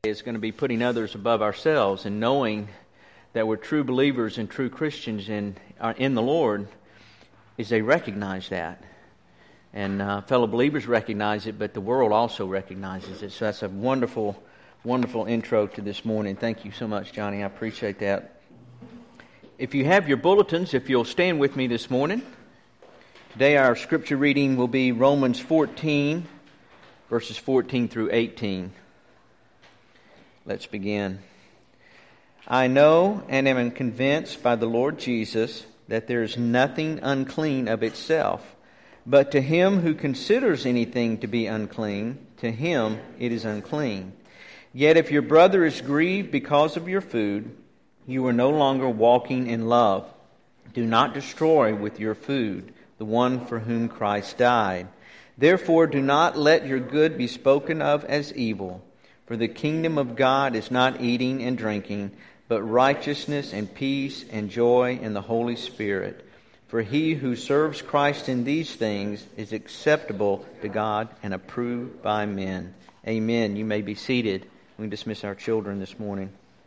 is going to be putting others above ourselves, and knowing that we're true believers and true Christians in the Lord is they recognize that. And fellow believers recognize it, but the world also recognizes it. So that's a wonderful, wonderful intro to this morning. Thank you so much, Johnny. I appreciate that. If you have your bulletins, if you'll stand with me this morning. Today our scripture reading will be Romans 14, verses 14 through 18. Let's begin. I know and am convinced by the Lord Jesus that there is nothing unclean of itself, but to him who considers anything to be unclean, to him it is unclean. Yet if your brother is grieved because of your food, you are no longer walking in love. Do not destroy with your food the one for whom Christ died. Therefore do not let your good be spoken of as evil. For the kingdom of God is not eating and drinking, but righteousness and peace and joy in the Holy Spirit. For he who serves Christ in these things is acceptable to God and approved by men. Amen. You may be seated. We can dismiss our children this morning.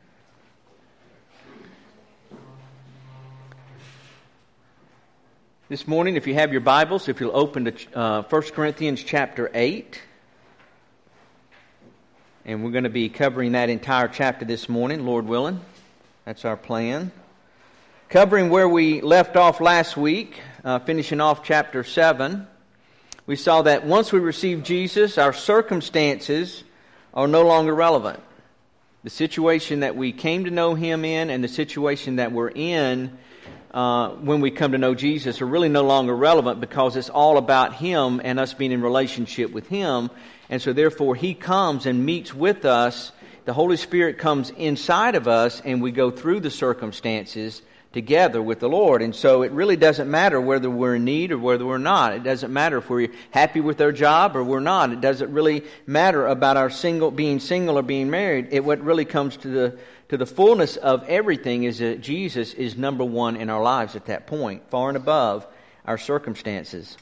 This morning, if you have your Bibles, if you'll open to 1 Corinthians chapter 8. And we're going to be covering that entire chapter this morning, Lord willing. That's our plan. Covering where we left off last week, finishing off chapter 7, we saw that once we receive Jesus, our circumstances are no longer relevant. The situation that we came to know Him in and the situation that we're in when we come to know Jesus are really no longer relevant, because it's all about Him and us being in relationship with Him. And so therefore He comes and meets with us. The Holy Spirit comes inside of us, and we go through the circumstances together with the Lord. And so it really doesn't matter whether we're in need or whether we're not. It doesn't matter if we're happy with our job or we're not. It doesn't really matter about our being single or being married. What really comes to the fullness of everything is that Jesus is number one in our lives at that point, far and above our circumstances.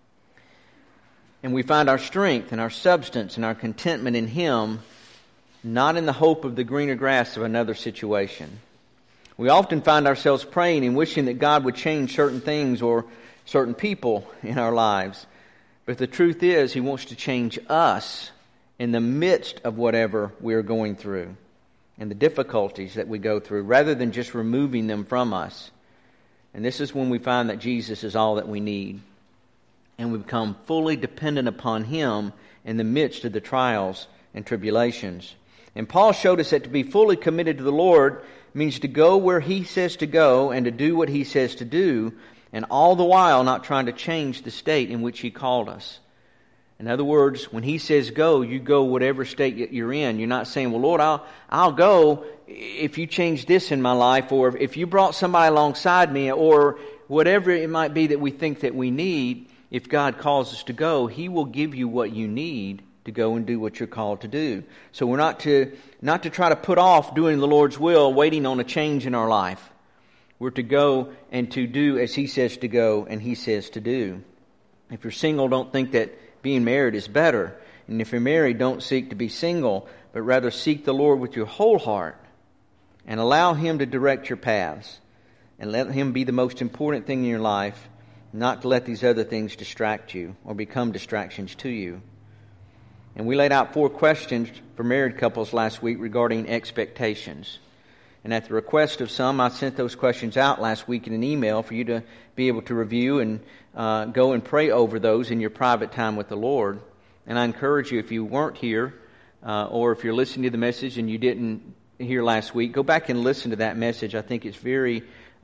And we find our strength and our substance and our contentment in Him, not in the hope of the greener grass of another situation. We often find ourselves praying and wishing that God would change certain things or certain people in our lives. But the truth is, He wants to change us in the midst of whatever we're going through and the difficulties that we go through, rather than just removing them from us. And this is when we find that Jesus is all that we need. And we become fully dependent upon Him in the midst of the trials and tribulations. And Paul showed us that to be fully committed to the Lord means to go where He says to go and to do what He says to do, and all the while not trying to change the state in which He called us. In other words, when He says go, you go whatever state you're in. You're not saying, well, Lord, I'll go if you change this in my life, or if you brought somebody alongside me, or whatever it might be that we think that we need. If God calls us to go, He will give you what you need to go and do what you're called to do. So we're not to try to put off doing the Lord's will, waiting on a change in our life. We're to go and to do as He says to go and He says to do. If you're single, don't think that being married is better. And if you're married, don't seek to be single, but rather seek the Lord with your whole heart and allow Him to direct your paths, and let Him be the most important thing in your life, not to let these other things distract you or become distractions to you. And we laid out 4 questions for married couples last week regarding expectations. And at the request of some, I sent those questions out last week in an email for you to be able to review and go and pray over those in your private time with the Lord. And I encourage you, if you weren't here, or if you're listening to the message and you didn't hear last week, go back and listen to that message. I think it's very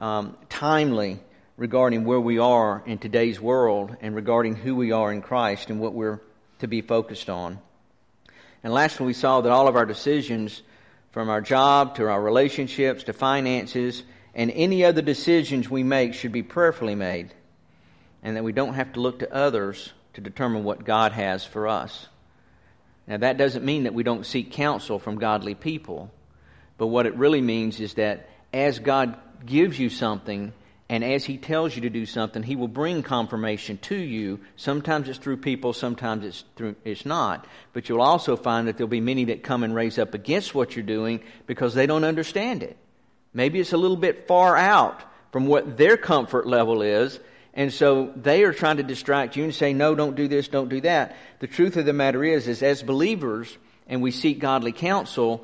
timely regarding where we are in today's world and regarding who we are in Christ and what we're to be focused on. And lastly, we saw that all of our decisions, from our job to our relationships to finances and any other decisions we make, should be prayerfully made, and that we don't have to look to others to determine what God has for us. Now, that doesn't mean that we don't seek counsel from godly people, but what it really means is that as God gives you something And as He tells you to do something, He will bring confirmation to you. Sometimes it's through people, sometimes it's not. But you'll also find that there'll be many that come and raise up against what you're doing because they don't understand it. Maybe it's a little bit far out from what their comfort level is, and so they are trying to distract you and say, no, don't do this, don't do that. The truth of the matter is as believers, and we seek godly counsel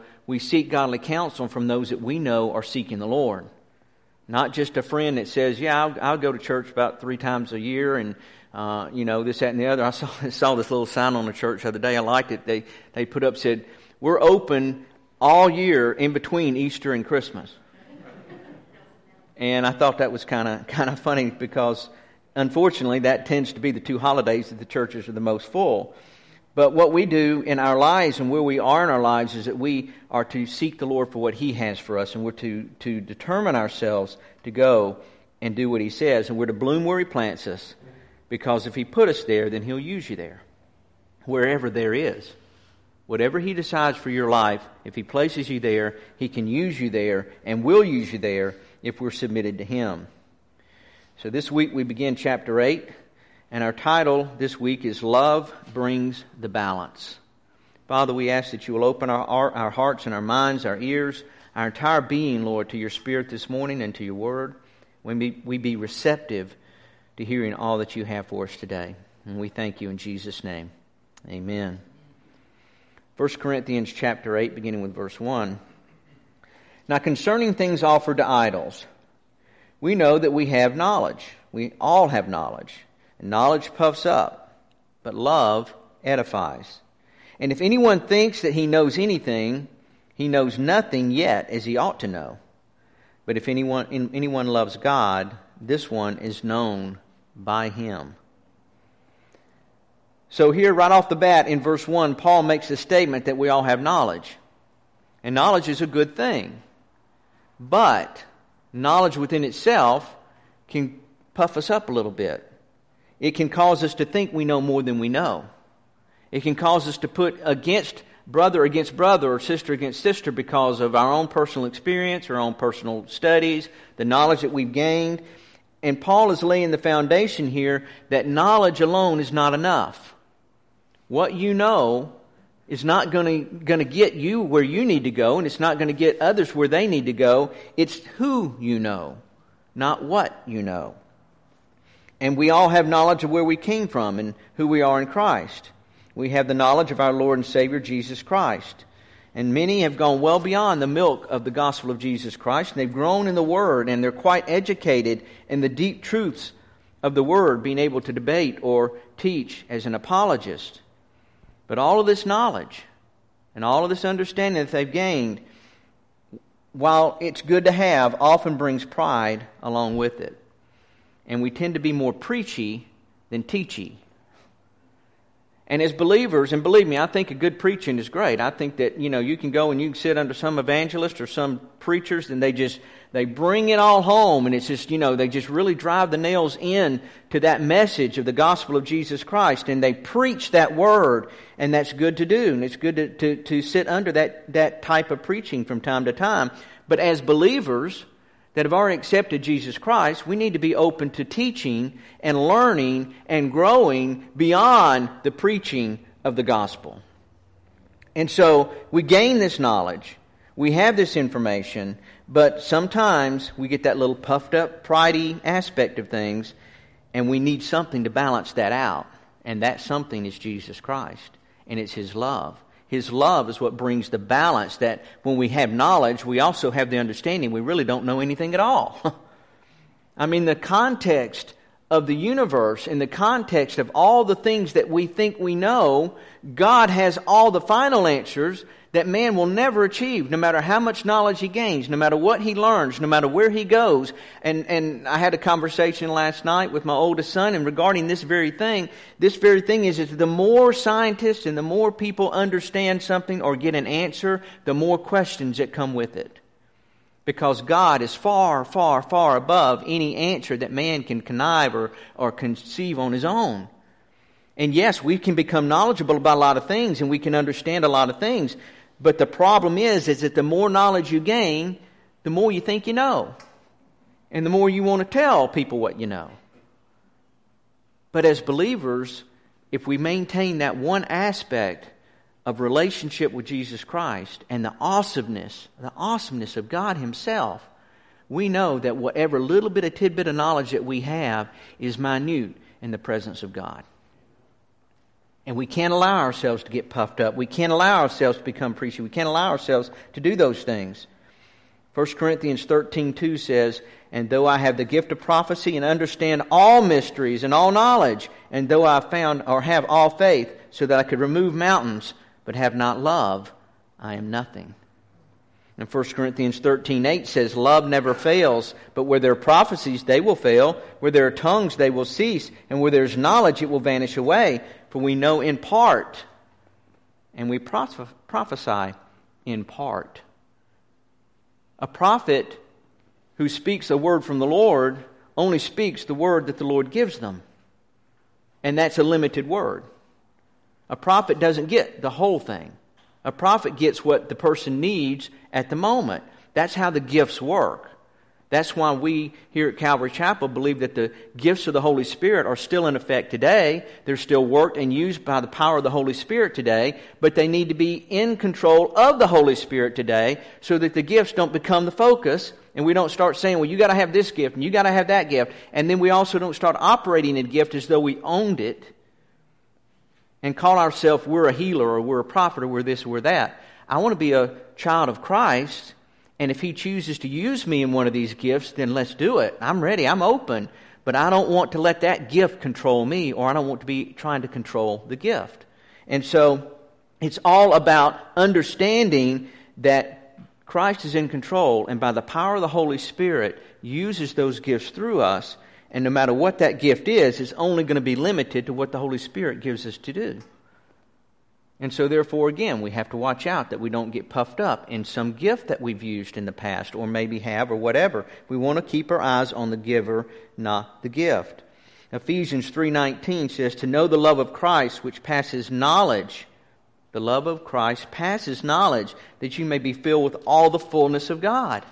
from those that we know are seeking the Lord. Not just a friend that says, yeah, I'll go to church about 3 times a year and, this, that, and the other. I saw this little sign on the church the other day. I liked it. They put up, said, we're open all year in between Easter and Christmas. And I thought that was kind of funny because, unfortunately, that tends to be the 2 holidays that the churches are the most full. But what we do in our lives and where we are in our lives is that we are to seek the Lord for what He has for us, and we're to determine ourselves to go and do what He says, and we're to bloom where He plants us, because if He put us there, then He'll use you there, wherever there is. Whatever He decides for your life, if He places you there, He can use you there and will use you there if we're submitted to Him. So this week we begin chapter 8. And our title this week is Love Brings the Balance. Father, we ask that you will open our hearts and our minds, our ears, our entire being, Lord, to your Spirit this morning and to your Word. We be receptive to hearing all that you have for us today. And we thank you in Jesus' name. Amen. 1 Corinthians chapter 8, beginning with verse 1. Now concerning things offered to idols, we know that we have knowledge. We all have knowledge. Knowledge puffs up, but love edifies. And if anyone thinks that he knows anything, he knows nothing yet as he ought to know. But if anyone loves God, this one is known by Him. So here, right off the bat, in verse 1, Paul makes a statement that we all have knowledge. And knowledge is a good thing. But knowledge within itself can puff us up a little bit. It can cause us to think we know more than we know. It can cause us to put brother against brother or sister against sister because of our own personal experience, our own personal studies, the knowledge that we've gained. And Paul is laying the foundation here that knowledge alone is not enough. What you know is not going to get you where you need to go, and it's not going to get others where they need to go. It's who you know, not what you know. And we all have knowledge of where we came from and who we are in Christ. We have the knowledge of our Lord and Savior, Jesus Christ. And many have gone well beyond the milk of the gospel of Jesus Christ. And they've grown in the Word, and they're quite educated in the deep truths of the Word, being able to debate or teach as an apologist. But all of this knowledge and all of this understanding that they've gained, while it's good to have, often brings pride along with it. And we tend to be more preachy than teachy. And as believers, and believe me, I think a good preaching is great. I think that, you can go and you can sit under some evangelists or some preachers and they bring it all home, and it's just, they just really drive the nails in to that message of the gospel of Jesus Christ, and they preach that word, and that's good to do, and it's good to sit under that type of preaching from time to time. But as believers that have already accepted Jesus Christ, we need to be open to teaching and learning and growing beyond the preaching of the gospel. And so we gain this knowledge, we have this information, but sometimes we get that little puffed up, pridey aspect of things, and we need something to balance that out. And that something is Jesus Christ, and it's His love. His love is what brings the balance that when we have knowledge, we also have the understanding we really don't know anything at all. I mean, the context of the universe, in the context of all the things that we think we know, God has all the final answers that man will never achieve, no matter how much knowledge he gains, no matter what he learns, no matter where he goes. And I had a conversation last night with my oldest son, and regarding this very thing is the more scientists and the more people understand something or get an answer, the more questions that come with it. Because God is far, far, far above any answer that man can connive or conceive on his own. And yes, we can become knowledgeable about a lot of things, and we can understand a lot of things. But the problem is that the more knowledge you gain, the more you think you know. and the more you want to tell people what you know. But as believers, if we maintain that one aspect of relationship with Jesus Christ and the awesomeness of God Himself, we know that whatever little bit of tidbit of knowledge that we have is minute in the presence of God. And we can't allow ourselves to get puffed up. We can't allow ourselves to become preachy. We can't allow ourselves to do those things. 1 Corinthians 13:2 says, "And though I have the gift of prophecy and understand all mysteries and all knowledge, and though I have all faith, so that I could remove mountains, but have not love, I am nothing." And 1 Corinthians 13:8 says, "Love never fails, but where there are prophecies, they will fail. Where there are tongues, they will cease. And where there is knowledge, it will vanish away. For we know in part, and we prophesy in part." A prophet who speaks a word from the Lord only speaks the word that the Lord gives them. And that's a limited word. A prophet doesn't get the whole thing. A prophet gets what the person needs at the moment. That's how the gifts work. That's why we here at Calvary Chapel believe that the gifts of the Holy Spirit are still in effect today. They're still worked and used by the power of the Holy Spirit today, but they need to be in control of the Holy Spirit today so that the gifts don't become the focus, and we don't start saying, well, you got to have this gift and you got to have that gift, and then we also don't start operating in gift as though we owned it and call ourselves, we're a healer or we're a prophet or we're this or we're that. I want to be a child of Christ, and if He chooses to use me in one of these gifts, then let's do it. I'm ready. I'm open. But I don't want to let that gift control me, or I don't want to be trying to control the gift. And so it's all about understanding that Christ is in control, and by the power of the Holy Spirit uses those gifts through us. And no matter what that gift is, it's only going to be limited to what the Holy Spirit gives us to do. And so therefore, again, we have to watch out that we don't get puffed up in some gift that we've used in the past or maybe have or whatever. We want to keep our eyes on the giver, not the gift. Ephesians 3:19 says, "To know the love of Christ which passes knowledge." The love of Christ passes knowledge, that you may be filled with all the fullness of God.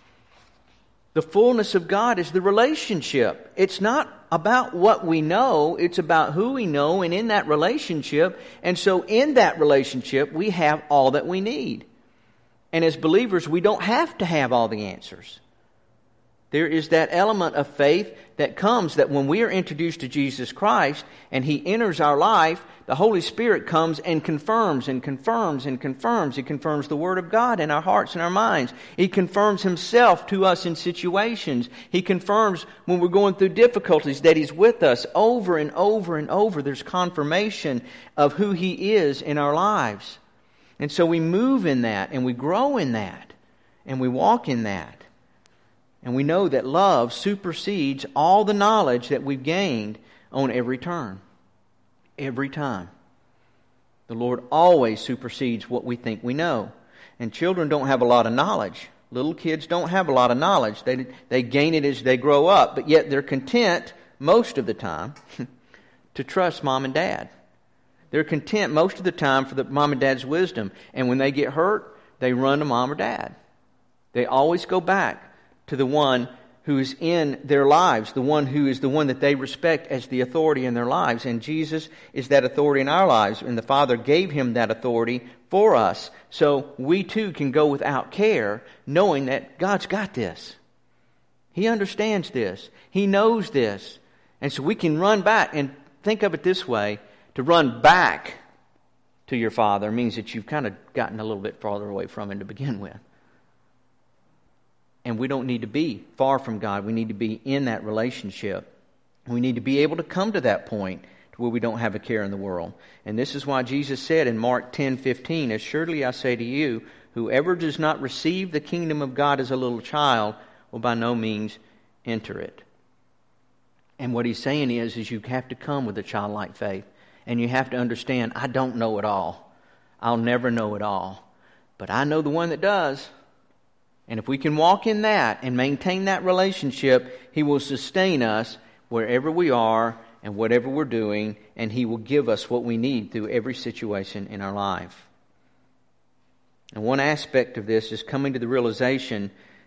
The fullness of God is the relationship. It's not about what we know. It's about who we know and in that relationship. And so in that relationship, we have all that we need. And as believers, we don't have to have all the answers. There is that element of faith that comes that when we are introduced to Jesus Christ and He enters our life, the Holy Spirit comes and confirms and confirms and confirms. He confirms the Word of God in our hearts and our minds. He confirms Himself to us in situations. He confirms when we're going through difficulties that He's with us over and over and over. There's confirmation of who He is in our lives. And so we move in that and we grow in that and we walk in that. And we know that love supersedes all the knowledge that we've gained on every turn. Every time. The Lord always supersedes what we think we know. And children don't have a lot of knowledge. Little kids don't have a lot of knowledge. They gain it as they grow up. But yet they're content most of the time to trust mom and dad. They're content most of the time for the mom and dad's wisdom. And when they get hurt, they run to mom or dad. They always go back to the one who is in their lives, the one who is the one that they respect as the authority in their lives. And Jesus is that authority in our lives, and the Father gave Him that authority for us. So we too can go without care, knowing that God's got this. He understands this. He knows this. And so we can run back, and think of it this way, to run back to your Father means that you've kind of gotten a little bit farther away from Him to begin with. And we don't need to be far from God. We need to be in that relationship. We need to be able to come to that point to where we don't have a care in the world. And this is why Jesus said in Mark 10:15, "Assuredly I say to you, whoever does not receive the kingdom of God as a little child will by no means enter it." And what He's saying is you have to come with a childlike faith. And you have to understand, I don't know it all. I'll never know it all. But I know the one that does. And if we can walk in that and maintain that relationship, He will sustain us wherever we are and whatever we're doing, and He will give us what we need through every situation in our life. And one aspect of this is coming to the realization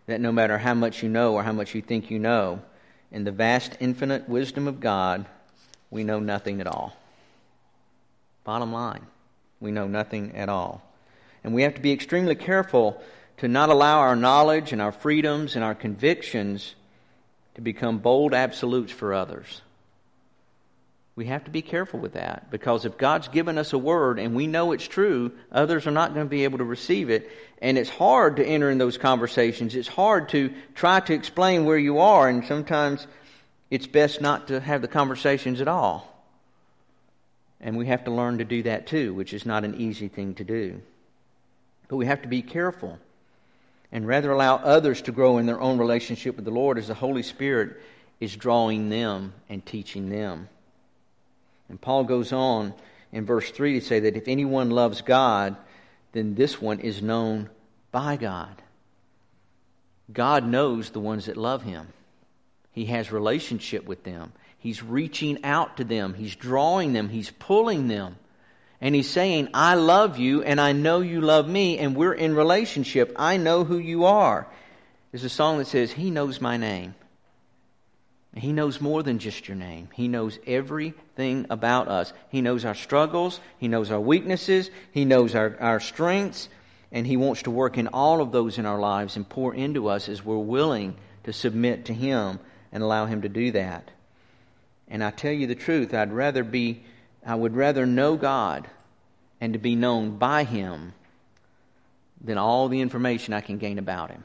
that no matter how much you know or how much you think you know, in the vast infinite wisdom of God, we know nothing at all. Bottom line, we know nothing at all. And we have to be extremely careful to not allow our knowledge and our freedoms and our convictions to become bold absolutes for others. We have to be careful with that, because if God's given us a word and we know it's true, others are not going to be able to receive it. And it's hard to enter in those conversations. It's hard to try to explain where you are, and sometimes it's best not to have the conversations at all. And we have to learn to do that too, which is not an easy thing to do. But we have to be careful and rather allow others to grow in their own relationship with the Lord as the Holy Spirit is drawing them and teaching them. And Paul goes on in verse 3 to say that if anyone loves God, then this one is known by God. God knows the ones that love Him. He has relationship with them. He's reaching out to them. He's drawing them. He's pulling them. And He's saying, I love you and I know you love me and we're in relationship. I know who you are. There's a song that says, He knows my name. He knows more than just your name. He knows everything about us. He knows our struggles. He knows our weaknesses. He knows our strengths. And He wants to work in all of those in our lives and pour into us as we're willing to submit to Him and allow Him to do that. And I tell you the truth, I would rather know God and to be known by Him than all the information I can gain about Him.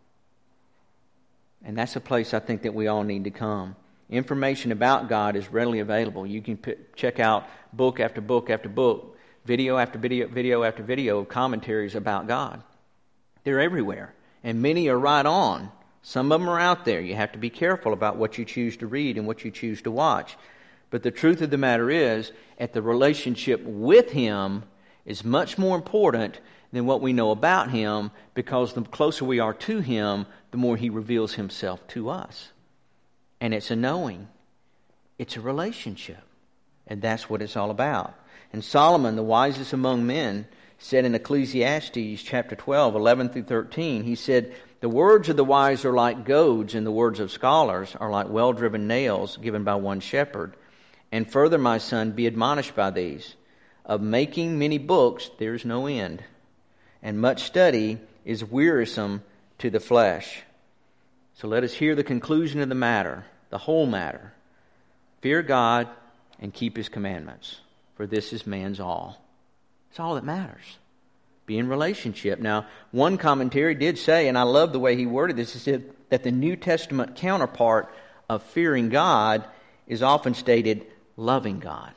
And that's a place I think that we all need to come. Information about God is readily available. You can check out book after book after book, video after video after video of commentaries about God. They're everywhere, and many are right on. Some of them are out there. You have to be careful about what you choose to read and what you choose to watch. But the truth of the matter is, the relationship with Him is much more important than what we know about Him, because the closer we are to Him, the more He reveals Himself to us. And it's a knowing. It's a relationship. And that's what it's all about. And Solomon, the wisest among men, said in Ecclesiastes chapter 12, 11 through 13, he said, the words of the wise are like goads, and the words of scholars are like well-driven nails given by one shepherd. And further, my son, be admonished by these. Of making many books there is no end, and much study is wearisome to the flesh. So let us hear the conclusion of the matter, the whole matter. Fear God and keep His commandments, for this is man's all. It's all that matters. Be in relationship. Now, one commentary did say, and I love the way he worded this, he said that the New Testament counterpart of fearing God is often stated loving God.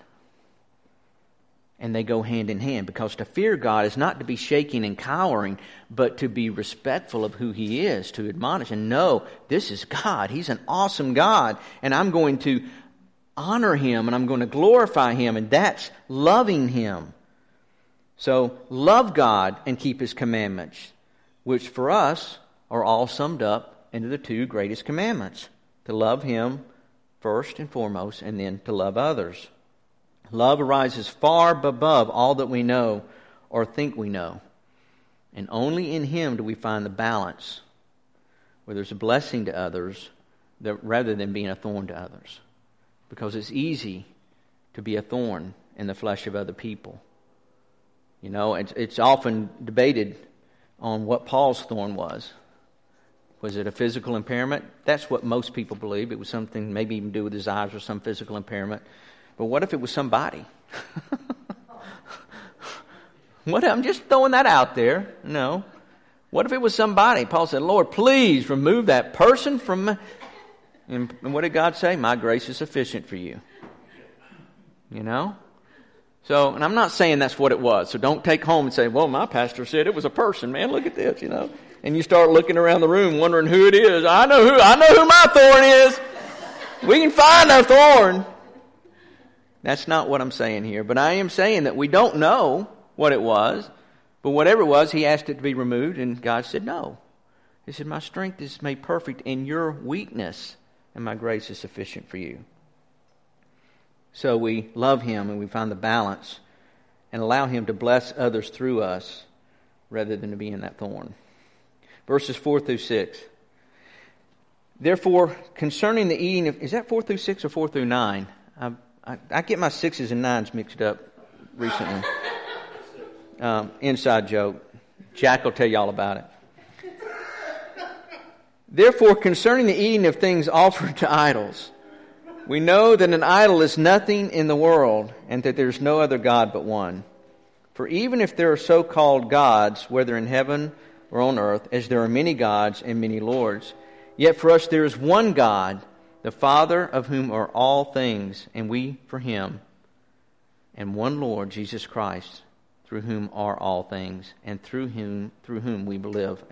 And they go hand in hand, because to fear God is not to be shaking and cowering, but to be respectful of who He is, to admonish and know this is God. He's an awesome God, and I'm going to honor Him and I'm going to glorify Him, and that's loving Him. So love God and keep His commandments, which for us are all summed up into the two greatest commandments: to love Him first and foremost, and then to love others. Love arises far above all that we know or think we know. And only in Him do we find the balance where there's a blessing to others rather than being a thorn to others. Because it's easy to be a thorn in the flesh of other people. You know, it's often debated on what Paul's thorn was. Was it a physical impairment? That's what most people believe. It was something maybe even to do with his eyes or some physical impairment. But what if it was somebody? I'm just throwing that out there. No. What if it was somebody? Paul said, Lord, please remove that person from me. And what did God say? My grace is sufficient for you. You know? So, and I'm not saying that's what it was. So don't take home and say, well, my pastor said it was a person. Man, look at this, you know. And you start looking around the room wondering who it is. I know who my thorn is. We can find our thorn. That's not what I'm saying here. But I am saying that we don't know what it was. But whatever it was, he asked it to be removed, and God said no. He said, my strength is made perfect in your weakness, and my grace is sufficient for you. So we love Him, and we find the balance and allow Him to bless others through us rather than to be in that thorn. verses 4 through 6. Therefore, concerning the eating of... Is that 4 through 6 or 4 through 9? I get my 6s and 9s mixed up recently. Inside joke. Jack will tell you all about it. Therefore, concerning the eating of things offered to idols, we know that an idol is nothing in the world, and that there is no other God but one. For even if there are so-called gods, whether in heaven or on earth, as there are many gods and many lords, yet for us there is one God, the Father, of whom are all things, and we for Him, and one Lord, Jesus Christ, through whom are all things, and through whom we live.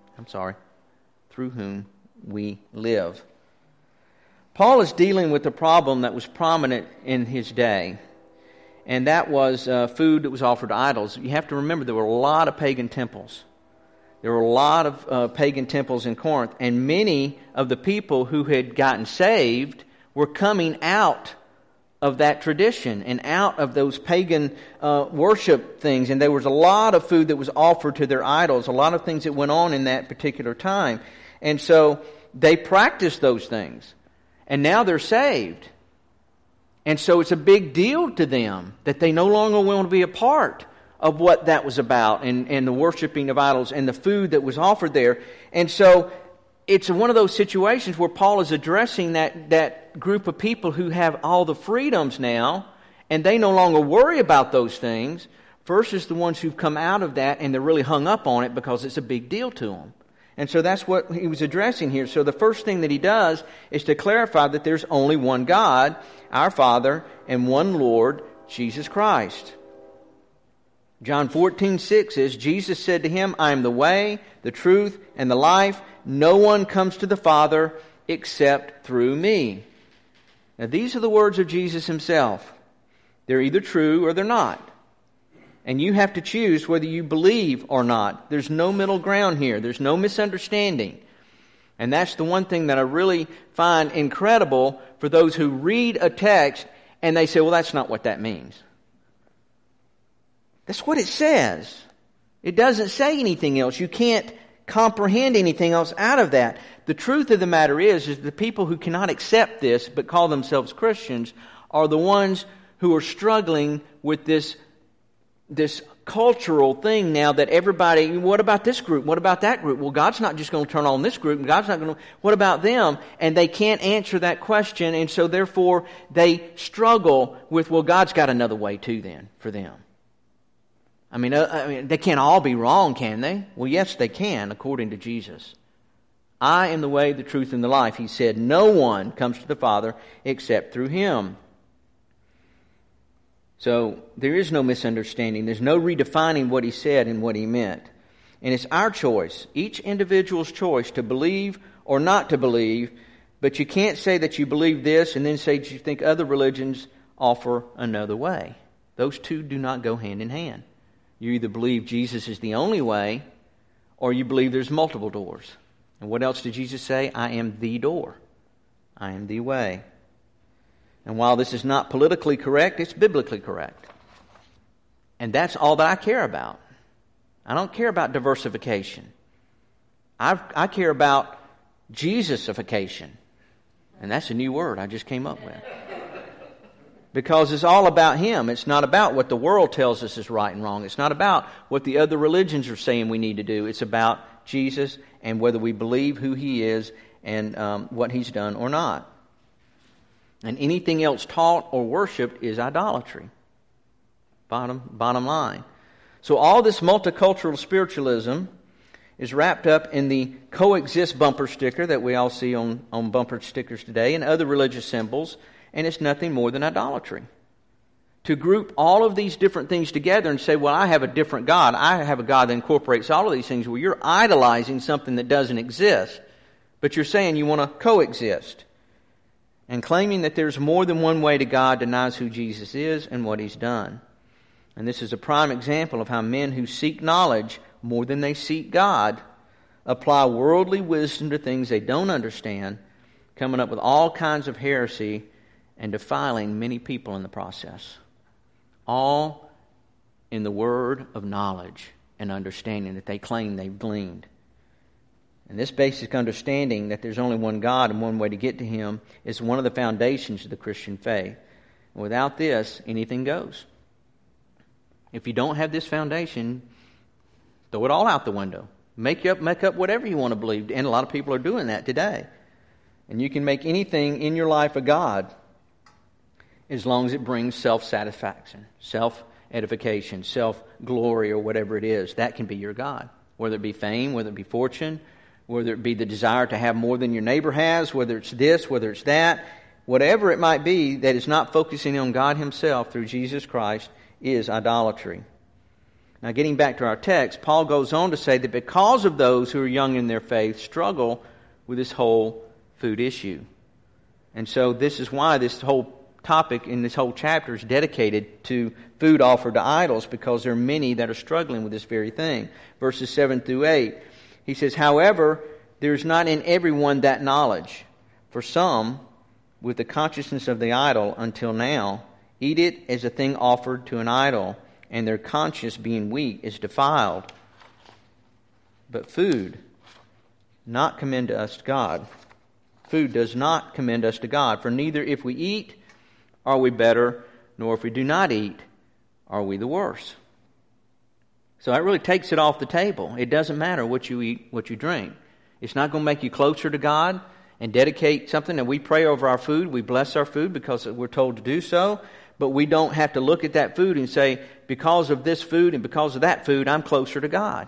Through whom we live. Paul is dealing with a problem that was prominent in his day, and that was food that was offered to idols. You have to remember there were a lot of pagan temples. There were a lot of pagan temples in Corinth, and many of the people who had gotten saved were coming out of that tradition and out of those pagan worship things. And there was a lot of food that was offered to their idols, a lot of things that went on in that particular time. And so they practiced those things. And now they're saved. And so it's a big deal to them that they no longer want to be a part of what that was about and the worshiping of idols and the food that was offered there. And so it's one of those situations where Paul is addressing that group of people who have all the freedoms now, and they no longer worry about those things, versus the ones who've come out of that and they're really hung up on it because it's a big deal to them. And so that's what he was addressing here. So the first thing that he does is to clarify that there's only one God, our Father, and one Lord, Jesus Christ. John 14:6 says, Jesus said to him, I am the way, the truth, and the life. No one comes to the Father except through me. Now these are the words of Jesus himself. They're either true or they're not. And you have to choose whether you believe or not. There's no middle ground here. There's no misunderstanding. And that's the one thing that I really find incredible for those who read a text and they say, well, that's not what that means. That's what it says. It doesn't say anything else. You can't comprehend anything else out of that. The truth of the matter is the people who cannot accept this but call themselves Christians are the ones who are struggling with this cultural thing now that everybody, what about this group? What about that group? Well, God's not just going to turn on this group. God's not going to, what about them? And they can't answer that question, and so therefore they struggle with, well, God's got another way too then for them. I mean, they can't all be wrong, can they? Well, yes, they can, according to Jesus. I am the way, the truth, and the life. He said, no one comes to the Father except through Him. So there is no misunderstanding. There's no redefining what he said and what he meant. And it's our choice, each individual's choice, to believe or not to believe. But you can't say that you believe this and then say that you think other religions offer another way. Those two do not go hand in hand. You either believe Jesus is the only way, or you believe there's multiple doors. And what else did Jesus say? I am the door. I am the way. And while this is not politically correct, it's biblically correct. And that's all that I care about. I don't care about diversification. I care about Jesusification. And that's a new word I just came up with. Because it's all about Him. It's not about what the world tells us is right and wrong. It's not about what the other religions are saying we need to do. It's about Jesus and whether we believe who He is and what He's done or not. And anything else taught or worshipped is idolatry. Bottom line. So all this multicultural spiritualism is wrapped up in the coexist bumper sticker that we all see on bumper stickers today and other religious symbols, and it's nothing more than idolatry. To group all of these different things together and say, well, I have a different God. I have a God that incorporates all of these things. Well, you're idolizing something that doesn't exist, but you're saying you want to coexist. And claiming that there's more than one way to God denies who Jesus is and what He's done. And this is a prime example of how men who seek knowledge more than they seek God apply worldly wisdom to things they don't understand, coming up with all kinds of heresy and defiling many people in the process. All in the word of knowledge and understanding that they claim they've gleaned. And this basic understanding that there's only one God and one way to get to Him is one of the foundations of the Christian faith. And without this, anything goes. If you don't have this foundation, throw it all out the window. Make up whatever you want to believe. And a lot of people are doing that today. And you can make anything in your life a God as long as it brings self-satisfaction, self-edification, self-glory, or whatever it is. That can be your God. Whether it be fame, whether it be fortune, whether it be the desire to have more than your neighbor has, whether it's this, whether it's that, whatever it might be that is not focusing on God Himself through Jesus Christ is idolatry. Now, getting back to our text, Paul goes on to say that because of those who are young in their faith struggle with this whole food issue. And so this is why this whole topic in this whole chapter is dedicated to food offered to idols, because there are many that are struggling with this very thing. Verses 7 through 8, he says, "However, there is not in everyone that knowledge. For some, with the consciousness of the idol until now, eat it as a thing offered to an idol, and their conscience, being weak, is defiled. But food not commend us to God. Food does not commend us to God. For neither if we eat are we better, nor if we do not eat are we the worse." So that really takes it off the table. It doesn't matter what you eat, what you drink. It's not going to make you closer to God and dedicate something. And we pray over our food. We bless our food because we're told to do so. But we don't have to look at that food and say, because of this food and because of that food, I'm closer to God.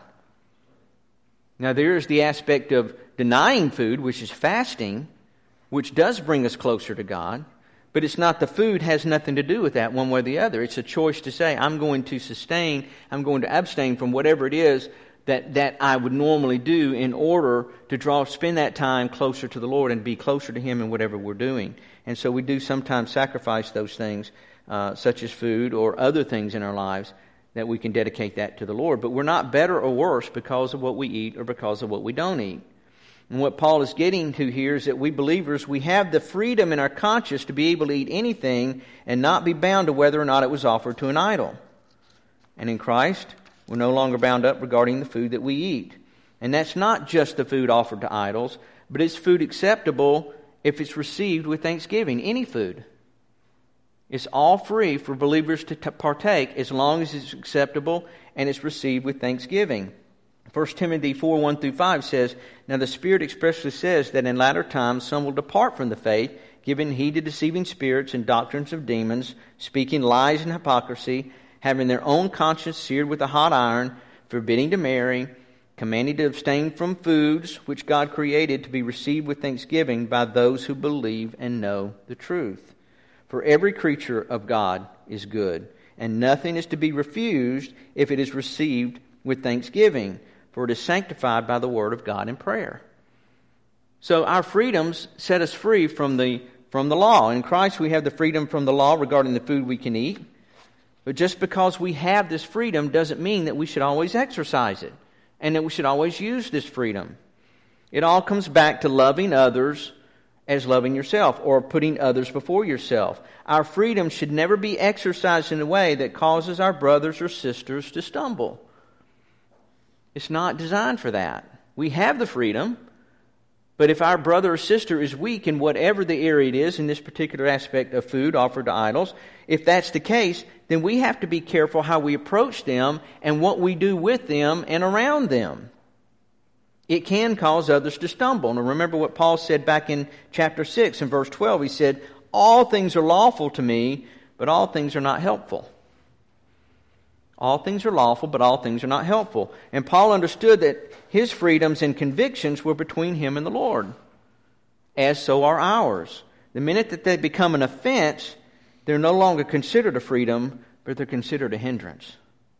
Now, there is the aspect of denying food, which is fasting, which does bring us closer to God. But it's not, the food has nothing to do with that one way or the other. It's a choice to say, I'm going to abstain from whatever it is that I would normally do in order to spend that time closer to the Lord and be closer to Him in whatever we're doing. And so we do sometimes sacrifice those things, such as food or other things in our lives, that we can dedicate that to the Lord. But we're not better or worse because of what we eat or because of what we don't eat. And what Paul is getting to here is that we believers, we have the freedom in our conscience to be able to eat anything and not be bound to whether or not it was offered to an idol. And in Christ, we're no longer bound up regarding the food that we eat. And that's not just the food offered to idols, but it's food acceptable if it's received with thanksgiving. Any food. It's all free for believers to partake as long as it's acceptable and it's received with thanksgiving. 1 Timothy 4:1-5 says, "Now the Spirit expressly says that in latter times some will depart from the faith, giving heed to deceiving spirits and doctrines of demons, speaking lies and hypocrisy, having their own conscience seared with a hot iron, forbidding to marry, commanding to abstain from foods which God created to be received with thanksgiving by those who believe and know the truth. For every creature of God is good, and nothing is to be refused if it is received with thanksgiving, for it is sanctified by the word of God in prayer." So our freedoms set us free from the law. In Christ we have the freedom from the law regarding the food we can eat. But just because we have this freedom doesn't mean that we should always exercise it and that we should always use this freedom. It all comes back to loving others as loving yourself, or putting others before yourself. Our freedom should never be exercised in a way that causes our brothers or sisters to stumble. It's not designed for that. We have the freedom, but if our brother or sister is weak in whatever the area it is in this particular aspect of food offered to idols, if that's the case, then we have to be careful how we approach them and what we do with them and around them. It can cause others to stumble. Now remember what Paul said back in chapter 6 and verse 12. He said, "All things are lawful to me, but all things are not helpful." All things are lawful, but all things are not helpful. And Paul understood that his freedoms and convictions were between him and the Lord, as so are ours. The minute that they become an offense, they're no longer considered a freedom, but they're considered a hindrance.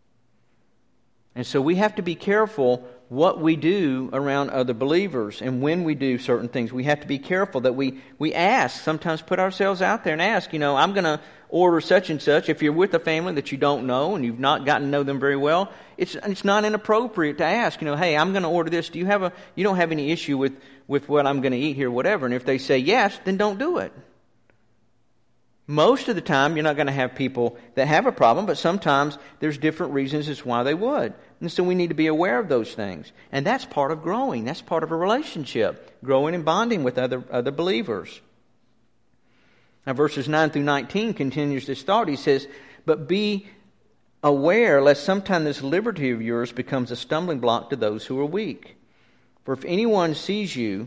And so we have to be careful what we do around other believers and when we do certain things. We have to be careful that we ask, sometimes put ourselves out there and ask, I'm going to order such and such. If you're with a family that you don't know and you've not gotten to know them very well, it's not inappropriate to ask, hey, I'm going to order this. You don't have any issue with what I'm going to eat here, whatever. And if they say yes, then don't do it. Most of the time, you're not going to have people that have a problem, but sometimes there's different reasons as why they would. And so we need to be aware of those things. And that's part of growing. That's part of a relationship, growing and bonding with other believers. Now, verses 9 through 19 continues this thought. He says, "But be aware lest sometime this liberty of yours becomes a stumbling block to those who are weak. For if anyone sees you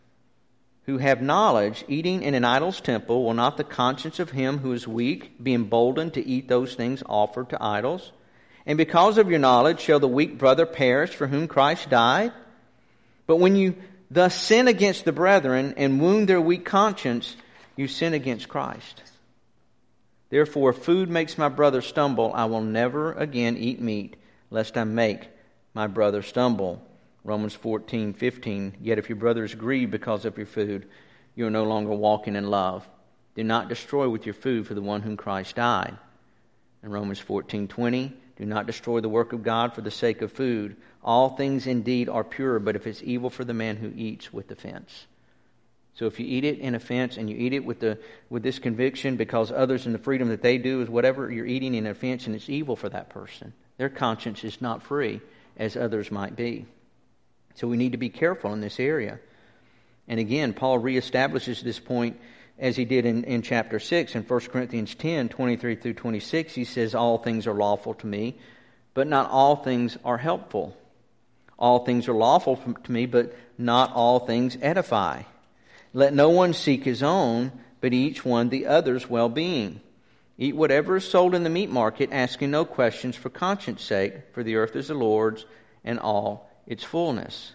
who have knowledge eating in an idol's temple, will not the conscience of him who is weak be emboldened to eat those things offered to idols? And because of your knowledge shall the weak brother perish for whom Christ died? But when you thus sin against the brethren and wound their weak conscience, you sin against Christ. Therefore, if food makes my brother stumble, I will never again eat meat, lest I make my brother stumble." Romans 14:15. "Yet if your brother is grieved because of your food, you are no longer walking in love. Do not destroy with your food for the one whom Christ died." And Romans 14:20. "Do not destroy the work of God for the sake of food. All things indeed are pure, but if it's evil for the man who eats with offense." So if you eat it in offense and you eat it with this conviction because others in the freedom that they do is whatever, you're eating in offense and it's evil for that person. Their conscience is not free as others might be. So we need to be careful in this area. And again, Paul reestablishes this point as he did in chapter 6. In 1 Corinthians 10:23 through 26, he says, "All things are lawful to me, but not all things are helpful. All things are lawful to me, but not all things edify. Let no one seek his own, but each one the other's well-being. Eat whatever is sold in the meat market, asking no questions for conscience sake, for the earth is the Lord's and all its fullness."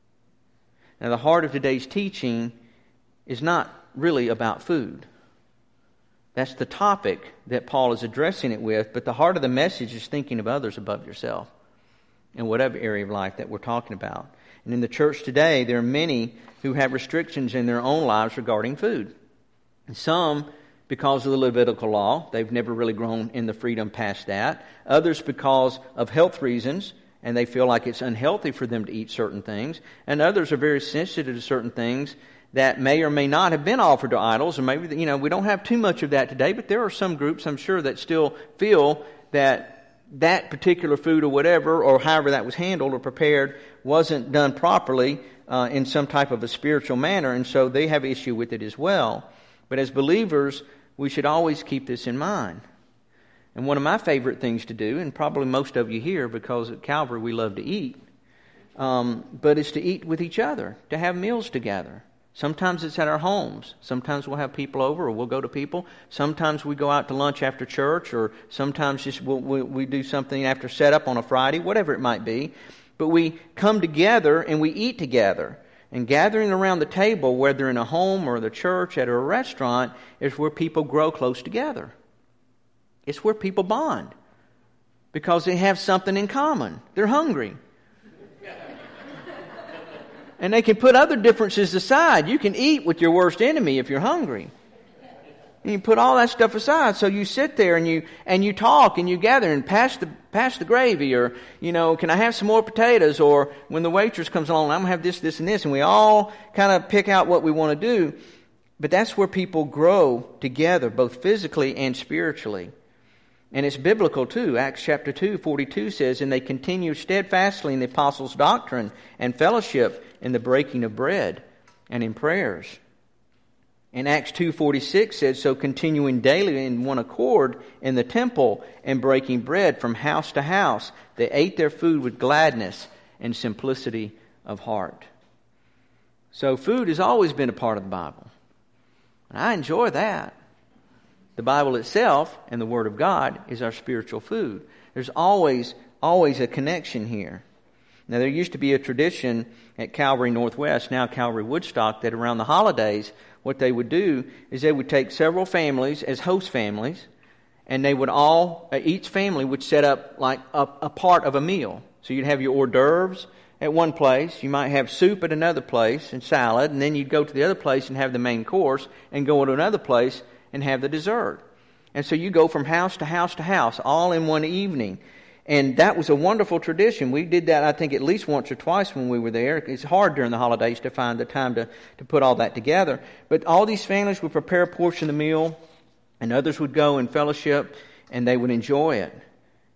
Now, the heart of today's teaching is not really about food. That's the topic that Paul is addressing it with, but the heart of the message is thinking of others above yourself in whatever area of life that we're talking about. And in the church today, there are many who have restrictions in their own lives regarding food. And some because of the Levitical law. They've never really grown in the freedom past that. Others because of health reasons, and they feel like it's unhealthy for them to eat certain things. And others are very sensitive to certain things that may or may not have been offered to idols. And maybe, we don't have too much of that today, but there are some groups, I'm sure, that still feel that that particular food or whatever, or however that was handled or prepared, wasn't done properly in some type of a spiritual manner, and so they have issue with it as well. But as believers, we should always keep this in mind. And one of my favorite things to do, and probably most of you here, because at Calvary we love to eat, but it's to eat with each other, to have meals together. Sometimes it's at our homes. Sometimes we'll have people over, or we'll go to people. Sometimes we go out to lunch after church, or sometimes just we do something after setup on a Friday, whatever it might be. But we come together and we eat together. And gathering around the table, whether in a home or the church, at a restaurant, is where people grow close together. It's where people bond, because they have something in common. They're hungry. And they can put other differences aside. You can eat with your worst enemy if you're hungry. And you put all that stuff aside. So you sit there and you talk and you gather and pass the gravy, or, can I have some more potatoes? Or when the waitress comes along, I'm going to have this, this, and this. And we all kind of pick out what we want to do. But that's where people grow together, both physically and spiritually. And it's biblical too. Acts chapter 2:42 says, "And they continued steadfastly in the apostles' doctrine and fellowship, in the breaking of bread, and in prayers." And Acts 2:46 says, "So continuing daily in one accord in the temple and breaking bread from house to house, they ate their food with gladness and simplicity of heart." So food has always been a part of the Bible. And I enjoy that. The Bible itself and the Word of God is our spiritual food. There's always a connection here. Now, there used to be a tradition at Calvary Northwest, now Calvary Woodstock, that around the holidays, what they would do is they would take several families as host families, and they would each family would set up like a part of a meal. So you'd have your hors d'oeuvres at one place, you might have soup at another place and salad, and then you'd go to the other place and have the main course, and go to another place and have the dessert. And so you go from house to house to house, all in one evening. And that was a wonderful tradition. We did that, I think, at least once or twice when we were there. It's hard during the holidays to find the time to put all that together. But all these families would prepare a portion of the meal, and others would go in fellowship, and they would enjoy it.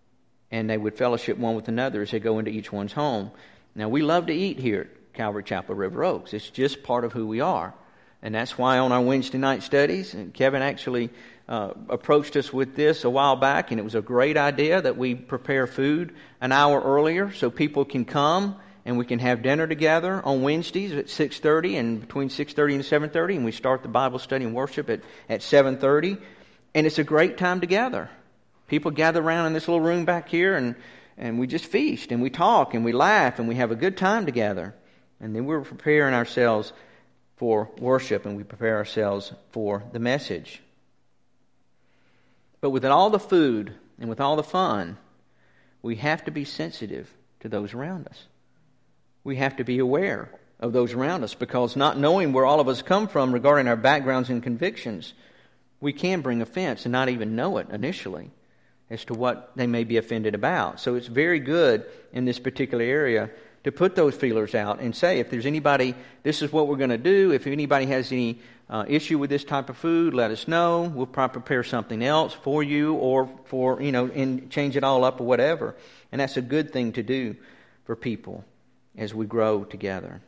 and they would fellowship one with another as they go into each one's home. Now, we love to eat here at Calvary Chapel, River Oaks. It's just part of who we are. And that's why on our Wednesday night studies, and Kevin actually approached us with this a while back, and it was a great idea that we prepare food an hour earlier so people can come and we can have dinner together on Wednesdays at 6:30 and between 6:30 and 7:30, and we start the Bible study and worship at 7:30. And it's a great time together. People gather around in this little room back here, and we just feast, and we talk, and we laugh, and we have a good time together. And then we're preparing ourselves for worship, and we prepare ourselves for the message. But with all the food and with all the fun, we have to be sensitive to those around us. We have to be aware of those around us, because not knowing where all of us come from regarding our backgrounds and convictions, we can bring offense and not even know it initially as to what they may be offended about. So it's very good in this particular area to put those feelers out and say, if there's anybody, this is what we're going to do. If anybody has any issue with this type of food, let us know. We'll probably prepare something else for you, or for, and change it all up or whatever. And that's a good thing to do for people as we grow together.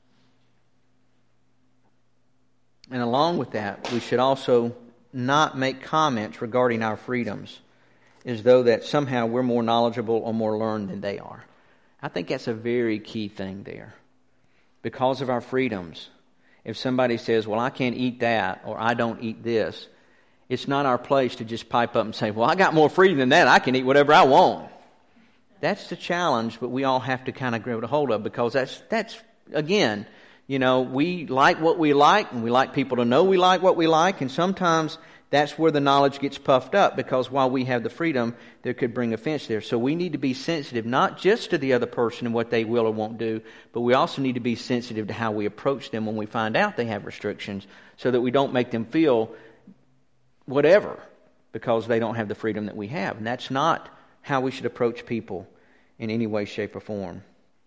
And along with that, we should also not make comments regarding our freedoms as though that somehow we're more knowledgeable or more learned than they are. I think that's a very key thing there. Because of our freedoms, if somebody says, well, I can't eat that, or I don't eat this, it's not our place to just pipe up and say, well, I got more freedom than that. I can eat whatever I want. That's the challenge, but we all have to kind of grab a hold of, because that's again, we like what we like, and we like people to know we like what we like, and sometimes that's where the knowledge gets puffed up, because while we have the freedom, there could bring offense there. So we need to be sensitive, not just to the other person and what they will or won't do, but we also need to be sensitive to how we approach them when we find out they have restrictions, so that we don't make them feel whatever because they don't have the freedom that we have. And that's not how we should approach people in any way, shape, or form.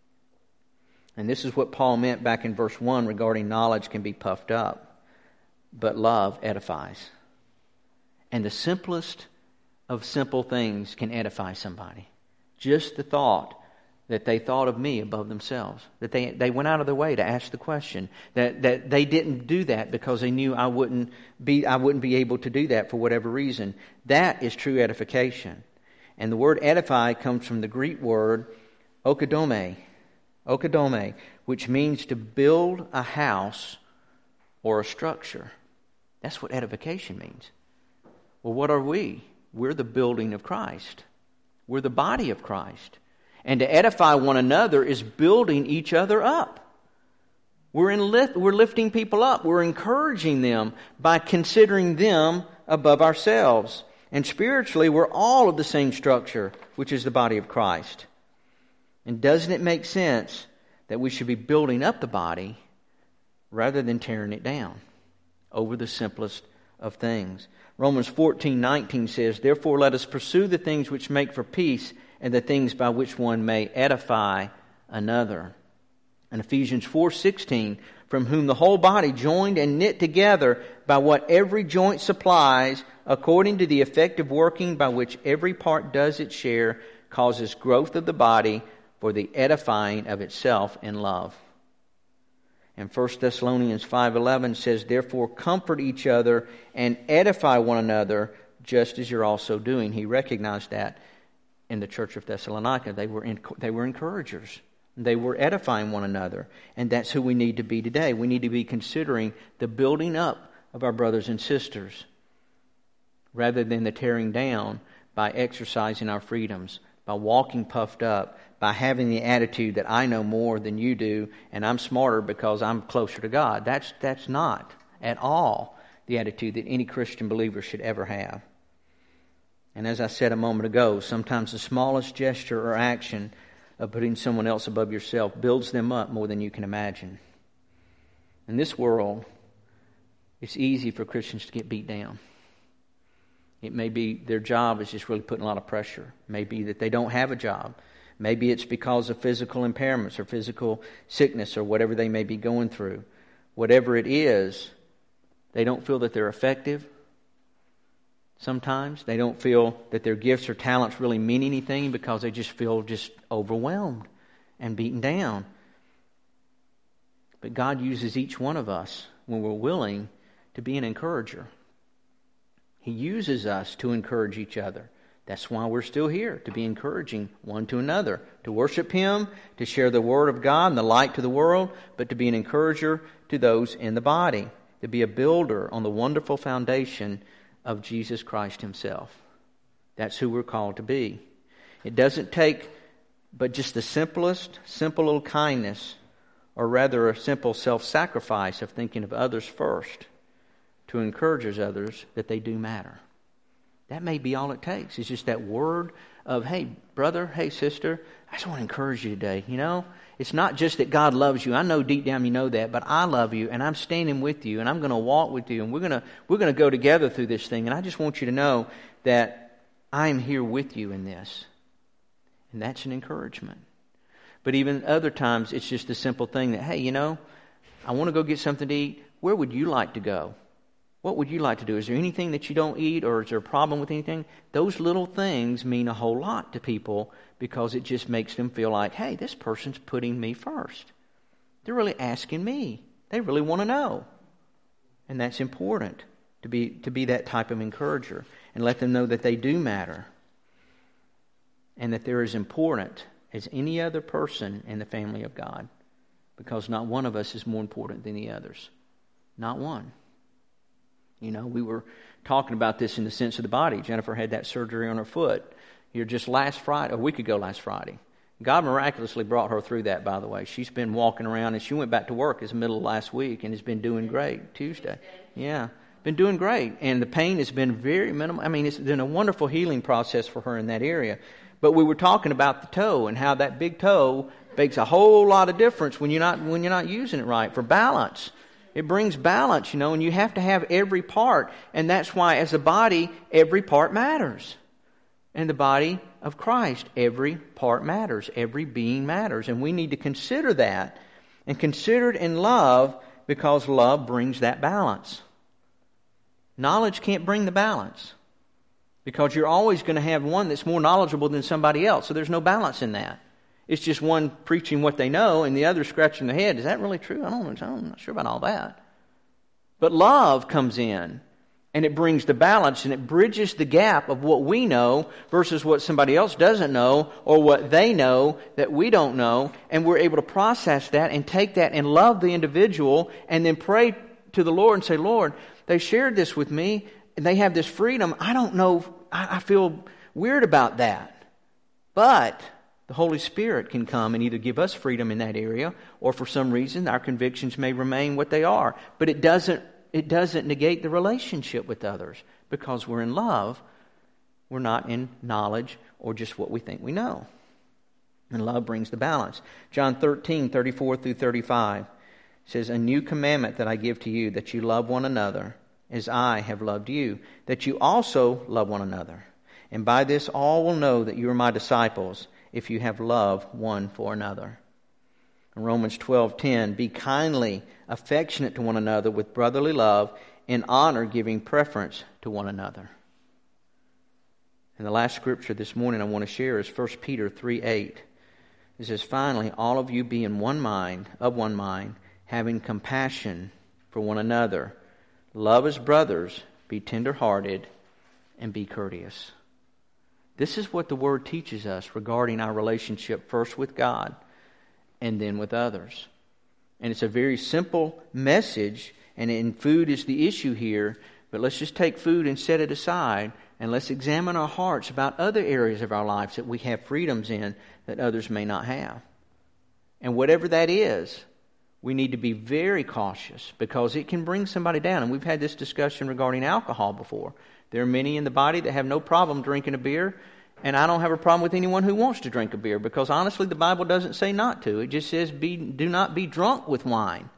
And this is what Paul meant back in verse 1 regarding knowledge can be puffed up, but love edifies. And the simplest of simple things can edify somebody. Just the thought that they thought of me above themselves. That they went out of their way to ask the question. That they didn't do that because they knew I wouldn't be able to do that for whatever reason. That is true edification. And the word edify comes from the Greek word oikodome, which means to build a house or a structure. That's what edification means. Well, what are we? We're the building of Christ. We're the body of Christ. And to edify one another is building each other up. We're lifting people up. We're encouraging them by considering them above ourselves. And spiritually, we're all of the same structure, which is the body of Christ. And doesn't it make sense that we should be building up the body rather than tearing it down over the simplest of things? Romans 14:19 says, therefore let us pursue the things which make for peace, and the things by which one may edify another. And Ephesians 4:16, from whom the whole body joined and knit together by what every joint supplies, according to the effective working by which every part does its share, causes growth of the body for the edifying of itself in love. And 1 Thessalonians 5:11 says, therefore comfort each other and edify one another, just as you're also doing. He recognized that in the church of Thessalonica. They were encouragers. They were edifying one another. And that's who we need to be today. We need to be considering the building up of our brothers and sisters, rather than the tearing down by exercising our freedoms, by walking puffed up, by having the attitude that I know more than you do and I'm smarter because I'm closer to God. That's not at all the attitude that any Christian believer should ever have. And as I said a moment ago, sometimes the smallest gesture or action of putting someone else above yourself builds them up more than you can imagine. In this world, it's easy for Christians to get beat down. It may be their job is just really putting a lot of pressure. It may be that they don't have a job. Maybe it's because of physical impairments or physical sickness or whatever they may be going through. Whatever it is, they don't feel that they're effective. Sometimes they don't feel that their gifts or talents really mean anything because they just feel just overwhelmed and beaten down. But God uses each one of us when we're willing to be an encourager. He uses us to encourage each other. That's why we're still here, to be encouraging one to another, to worship Him, to share the Word of God and the light to the world, but to be an encourager to those in the body, to be a builder on the wonderful foundation of Jesus Christ Himself. That's who we're called to be. It doesn't take but just the simple little kindness, or rather a simple self-sacrifice of thinking of others first, to encourage others that they do matter. That may be all it takes. It's just that word of, hey, brother, hey, sister, I just want to encourage you today. You know, it's not just that God loves you. I know deep down you know that, but I love you, and I'm standing with you, and I'm going to walk with you, and we're going to go together through this thing. And I just want you to know that I'm here with you in this. And that's an encouragement. But even other times, it's just a simple thing that, hey, you know, I want to go get something to eat. Where would you like to go? What would you like to do? Is there anything that you don't eat, or is there a problem with anything? Those little things mean a whole lot to people because it just makes them feel like, hey, this person's putting me first. They're really asking me. They really want to know. And that's important, to be that type of encourager and let them know that they do matter and that they're as important as any other person in the family of God, because not one of us is more important than the others. Not one. You know, we were talking about this in the sense of the body. Jennifer had that surgery on her foot here just a week ago last Friday. God miraculously brought her through that, by the way. She's been walking around, and she went back to work in the middle of last week and has been doing great. Tuesday. Yeah, been doing great. And the pain has been very minimal. I mean, it's been a wonderful healing process for her in that area. But we were talking about the toe and how that big toe makes a whole lot of difference when you're not using it right for balance. It brings balance, you know, and you have to have every part. And that's why as a body, every part matters. In the body of Christ, every part matters. Every being matters. And we need to consider that. And consider it in love, because love brings that balance. Knowledge can't bring the balance, because you're always going to have one that's more knowledgeable than somebody else. So there's no balance in that. It's just one preaching what they know and the other scratching their head. Is that really true? I'm not sure about all that. But love comes in, and it brings the balance, and it bridges the gap of what we know versus what somebody else doesn't know, or what they know that we don't know. And we're able to process that and take that and love the individual, and then pray to the Lord and say, Lord, they shared this with me, and they have this freedom. I don't know, I feel weird about that. But the Holy Spirit can come and either give us freedom in that area, or for some reason our convictions may remain what they are. But it doesn't negate the relationship with others, because we're in love. We're not in knowledge or just what we think we know. And love brings the balance. John 13:34-35 says, "A new commandment that I give to you, that you love one another as I have loved you, that you also love one another. And by this all will know that you are my disciples, if you have love one for another." In Romans 12:10, "Be kindly affectionate to one another with brotherly love, in honor giving preference to one another." And the last scripture this morning I want to share is 1 Peter 3:8. It says, "Finally, all of you be of one mind, having compassion for one another. Love as brothers, be tender-hearted, and be courteous." This is what the Word teaches us regarding our relationship first with God and then with others. And it's a very simple message, and food is the issue here. But let's just take food and set it aside, and let's examine our hearts about other areas of our lives that we have freedoms in that others may not have. And whatever that is, we need to be very cautious, because it can bring somebody down. And we've had this discussion regarding alcohol before. There are many in the body that have no problem drinking a beer, and I don't have a problem with anyone who wants to drink a beer, because honestly the Bible doesn't say not to. It just says do not be drunk with wine.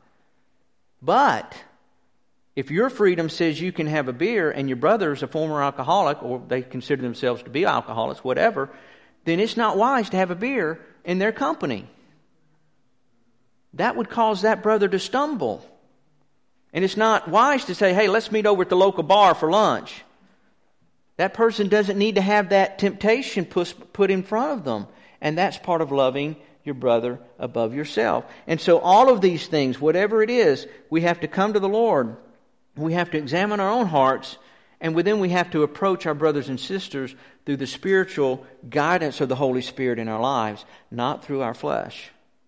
But if your freedom says you can have a beer and your brother's a former alcoholic, or they consider themselves to be alcoholics, whatever, then it's not wise to have a beer in their company. That would cause that brother to stumble. And it's not wise to say, hey, let's meet over at the local bar for lunch. That person doesn't need to have that temptation put in front of them. And that's part of loving your brother above yourself. And so all of these things, whatever it is, we have to come to the Lord. We have to examine our own hearts. And then we have to approach our brothers and sisters through the spiritual guidance of the Holy Spirit in our lives, not through our flesh.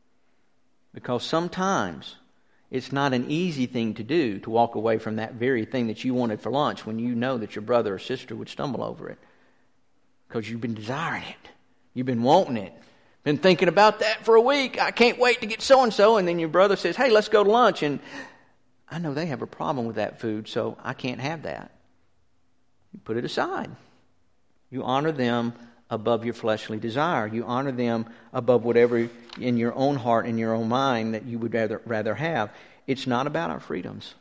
Because sometimes it's not an easy thing to do to walk away from that very thing that you wanted for lunch when you know that your brother or sister would stumble over it. Because you've been desiring it. You've been wanting it. Been thinking about that for a week. I can't wait to get so-and-so. And then your brother says, hey, let's go to lunch. And I know they have a problem with that food, so I can't have that. You put it aside. You honor them above your fleshly desire. You honor them above whatever in your own heart, in your own mind that you would rather have. It's not about our freedoms.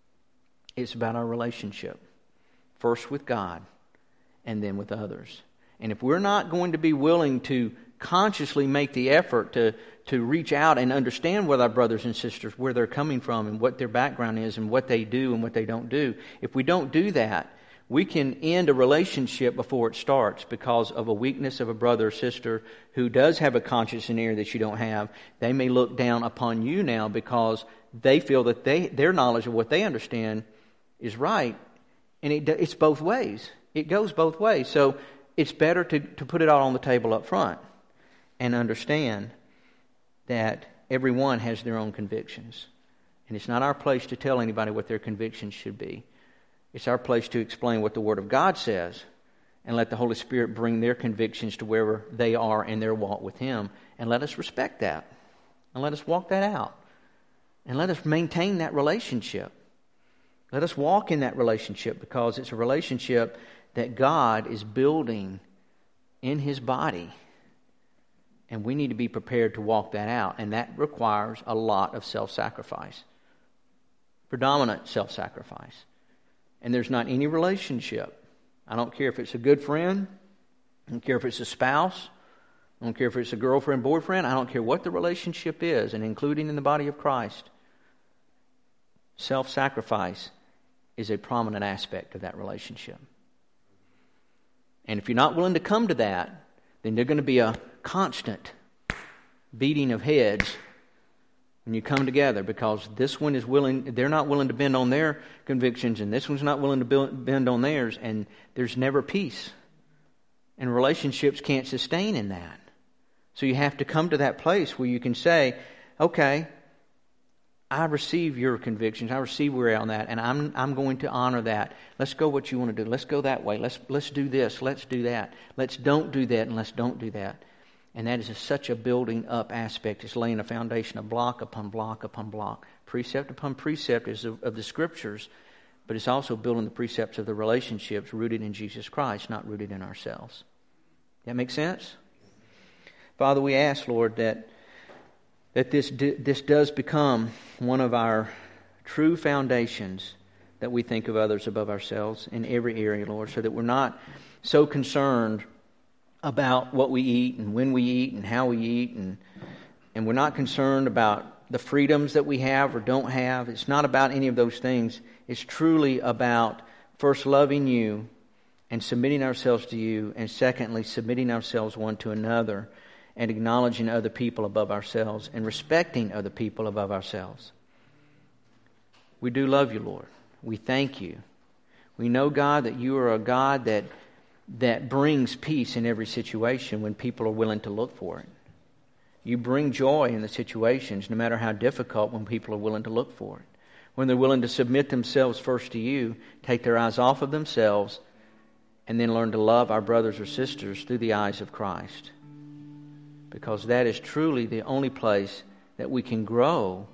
It's about our relationship. First with God and then with others. And if we're not going to be willing to consciously make the effort to reach out and understand with our brothers and sisters where they're coming from and what their background is and what they do and what they don't do, if we don't do that, we can end a relationship before it starts because of a weakness of a brother or sister who does have a conscience and ear that you don't have. They may look down upon you now because they feel that their knowledge of what they understand is right. And it's both ways. It goes both ways. So it's better to put it all on the table up front and understand that everyone has their own convictions. And it's not our place to tell anybody what their convictions should be. It's our place to explain what the Word of God says and let the Holy Spirit bring their convictions to wherever they are in their walk with Him. And let us respect that. And let us walk that out. And let us maintain that relationship. Let us walk in that relationship because it's a relationship that God is building in His body. And we need to be prepared to walk that out. And that requires a lot of self-sacrifice. Predominant self-sacrifice. And there's not any relationship. I don't care if it's a good friend. I don't care if it's a spouse. I don't care if it's a girlfriend, boyfriend. I don't care what the relationship is, and including in the body of Christ. Self-sacrifice is a prominent aspect of that relationship. And if you're not willing to come to that, then there's going to be a constant beating of heads when you come together, because this one is willing, they're not willing to bend on their convictions, and this one's not willing to bend on theirs, and there's never peace. And relationships can't sustain in that. So you have to come to that place where you can say, okay, I receive your convictions, I receive where you're on that, and I'm going to honor that. Let's go what you want to do. Let's go that way. Let's do this. Let's do that. Let's don't do that, and let's don't do that. And that is such a building up aspect. It's laying a foundation of block upon block upon block. Precept upon precept is of the Scriptures, but it's also building the precepts of the relationships rooted in Jesus Christ, not rooted in ourselves. That make sense? Father, we ask, Lord, that this does become one of our true foundations, that we think of others above ourselves in every area, Lord, so that we're not so concerned about what we eat and when we eat and how we eat, and we're not concerned about the freedoms that we have or don't have. It's not about any of those things. It's truly about first loving you and submitting ourselves to you, and secondly, submitting ourselves one to another and acknowledging other people above ourselves and respecting other people above ourselves. We do love you, Lord. We thank you. We know, God, that you are a God that brings peace in every situation when people are willing to look for it. You bring joy in the situations, no matter how difficult, when people are willing to look for it. When they're willing to submit themselves first to you, take their eyes off of themselves, and then learn to love our brothers or sisters through the eyes of Christ. Because that is truly the only place that we can grow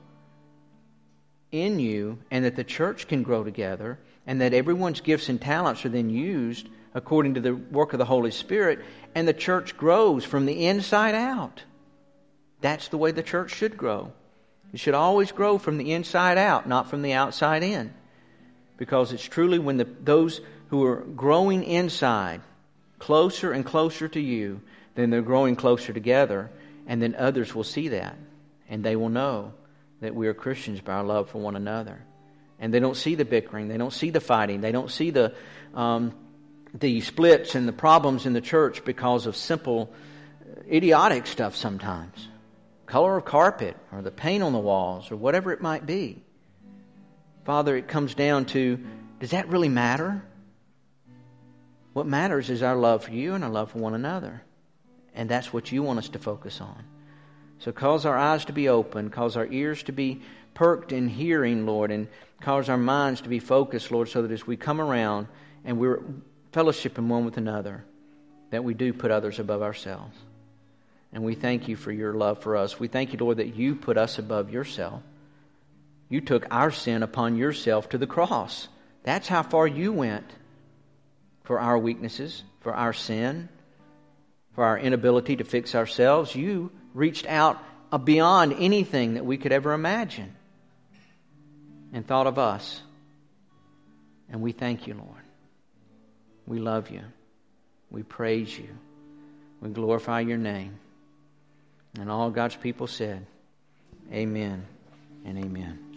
in you, and that the church can grow together, and that everyone's gifts and talents are then used according to the work of the Holy Spirit, and the church grows from the inside out. That's the way the church should grow. It should always grow from the inside out, not from the outside in. Because it's truly when those who are growing inside, closer and closer to you, then they're growing closer together, and then others will see that, and they will know that we are Christians by our love for one another. And they don't see the bickering, they don't see the fighting, they don't see the the splits and the problems in the church because of simple, idiotic stuff sometimes. Color of carpet or the paint on the walls or whatever it might be. Father, it comes down to, does that really matter? What matters is our love for you and our love for one another. And that's what you want us to focus on. So cause our eyes to be open, cause our ears to be perked in hearing, Lord, and cause our minds to be focused, Lord, so that as we come around and we're fellowshipping one with another, that we do put others above ourselves. And we thank you for your love for us. We thank you, Lord, that you put us above yourself. You took our sin upon yourself to the cross. That's how far you went for our weaknesses, for our sin, for our inability to fix ourselves. You reached out beyond anything that we could ever imagine and thought of us. And we thank you, Lord. We love you. We praise you. We glorify your name. And all God's people said, amen and amen.